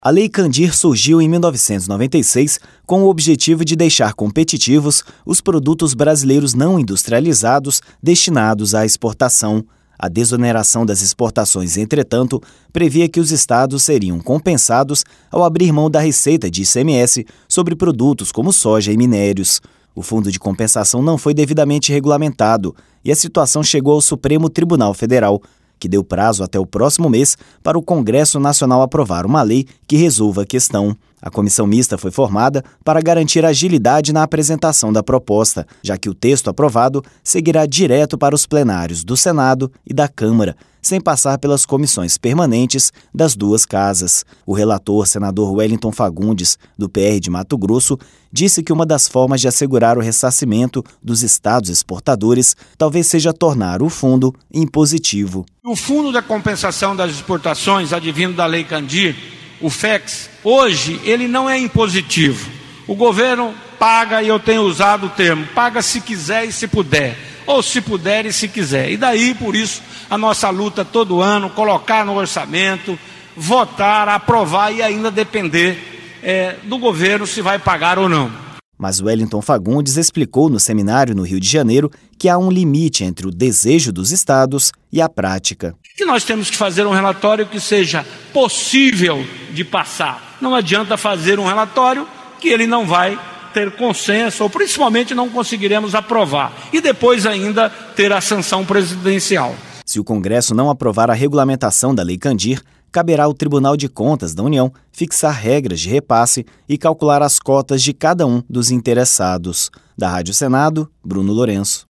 A Lei Candir surgiu em 1996 com o objetivo de deixar competitivos os produtos brasileiros não industrializados destinados à exportação. A desoneração das exportações, entretanto, previa que os estados seriam compensados ao abrir mão da receita de ICMS sobre produtos como soja e minérios. O fundo de compensação não foi devidamente regulamentado e a situação chegou ao Supremo Tribunal Federal, que deu prazo até o próximo mês para o Congresso Nacional aprovar uma lei que resolva a questão. A comissão mista foi formada para garantir agilidade na apresentação da proposta, já que o texto aprovado seguirá direto para os plenários do Senado e da Câmara, sem passar pelas comissões permanentes das duas casas. O relator, senador Wellington Fagundes, do PR de Mato Grosso, disse que uma das formas de assegurar o ressarcimento dos estados exportadores talvez seja tornar o fundo impositivo. O Fundo da Compensação das Exportações, advindo da Lei Candir, o FEX, hoje ele não é impositivo. O governo paga, e eu tenho usado o termo, paga se quiser e se puder, ou se puder e se quiser. E daí, por isso, a nossa luta todo ano, colocar no orçamento, votar, aprovar e ainda depender do governo se vai pagar ou não. Mas Wellington Fagundes explicou no seminário no Rio de Janeiro que há um limite entre o desejo dos estados e a prática. Que nós temos que fazer um relatório que seja possível de passar. Não adianta fazer um relatório que ele não vai ter consenso, ou principalmente não conseguiremos aprovar. E depois ainda ter a sanção presidencial. Se o Congresso não aprovar a regulamentação da Lei Candir, caberá ao Tribunal de Contas da União fixar regras de repasse e calcular as cotas de cada um dos interessados. Da Rádio Senado, Bruno Lourenço.